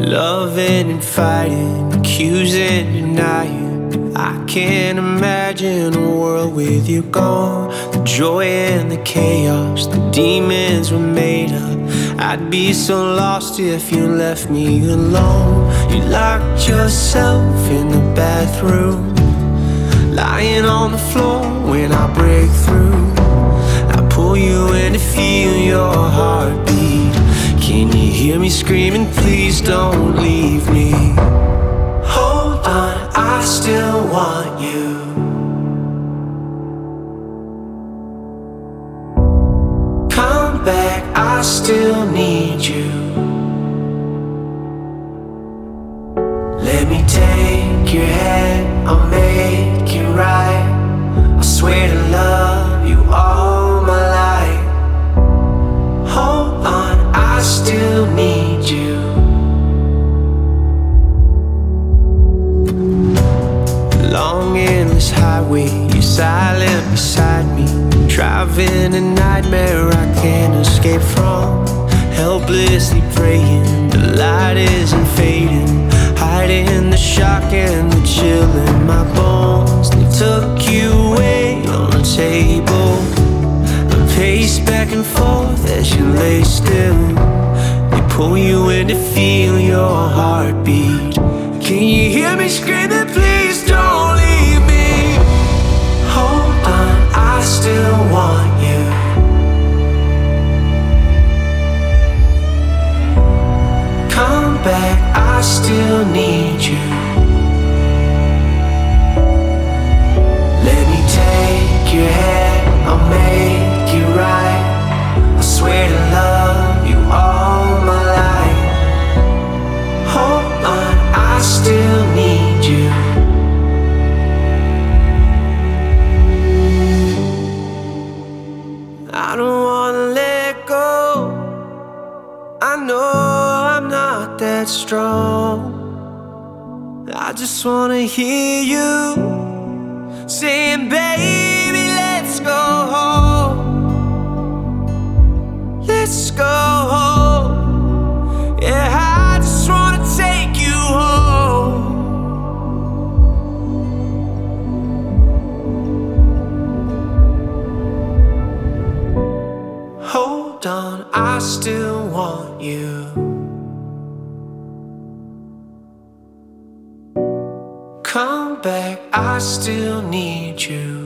Loving and fighting, accusing, denying. I can't imagine a world with you gone. The joy and the chaos, the demons were made up. I'd be so lost if you left me alone. You locked yourself in the bathroom, lying on the floor when I break through. I pull you in to feel your heartbeat. Can you hear me screaming, please don't leave me? Hold on, I still want you. Come back, I still need you. Let me take your hand, I'll make it right. I swear to love you all my life. Hold on, I still need you. Long endless highway, you're silent beside me. Driving a nightmare I can't escape from. Helplessly praying, the light isn't fading. Hiding the shock and the chill in my bones. They took you away on the table. I pace back and forth as you lay still. They pull you in to feel your heartbeat. Can you hear me screaming, please don't leave me? Hold on, I still want you. Come back, I still need you. Let me take your hand, I'll make it right. I swear to love you all my life. Hold on, I still need you. I don't wanna let go. I know I'm not that strong. I just wanna hear you saying, baby, let's go home. Let's go home. Yeah, I just wanna take you home. Hold on, I still want you. Come back, I still need you.